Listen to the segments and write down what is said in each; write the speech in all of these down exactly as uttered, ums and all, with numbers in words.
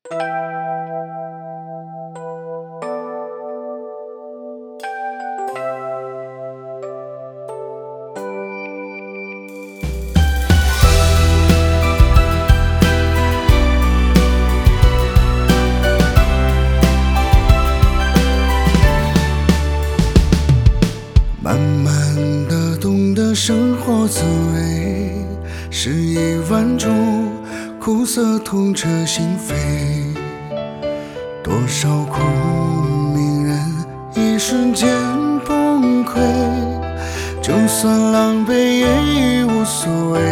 慢慢的懂得生活滋味，是一万种苦涩痛彻心扉。多少苦命人一瞬间崩溃，就算狼狈也已无所谓。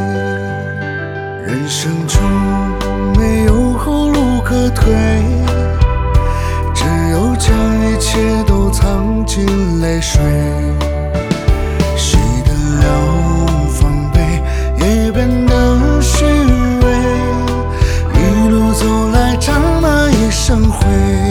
人生中没有后路可退，只有将一切都藏进泪水。洗得了防备，也变得虚伪，一路走来沾满一身灰。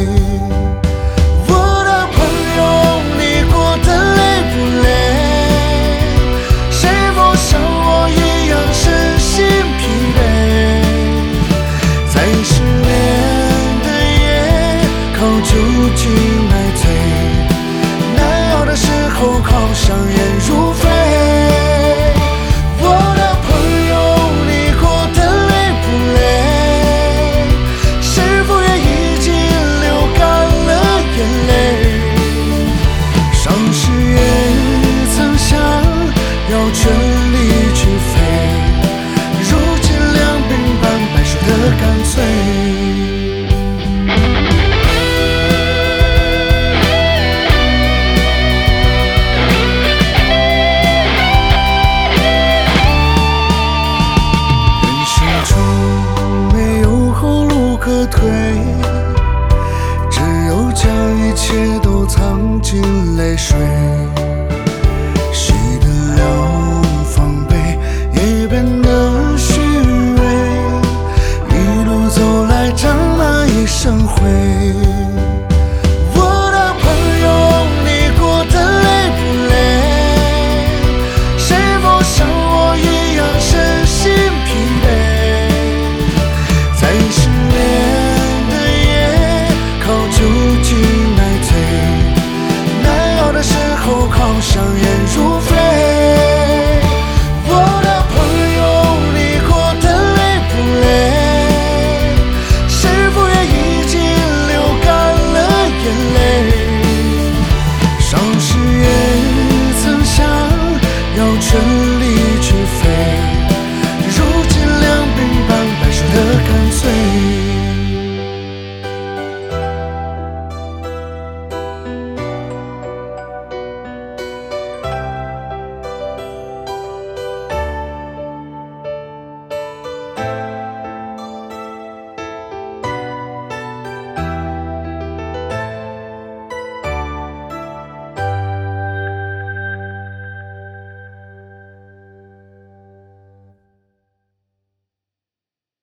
我的朋友，你过得累不累？是否像我一样身心疲惫？在失恋的夜，靠酒精买醉，难熬的时候靠上眼如飞。我的朋友，你过得累不累？是否也已经流干了眼泪？伤势也曾想要全力去飞，如今两鬓斑白说的干脆。可退，只有将一切都藏进泪水。洗得了防备，也变得虚伪，一路走来沾满一身灰。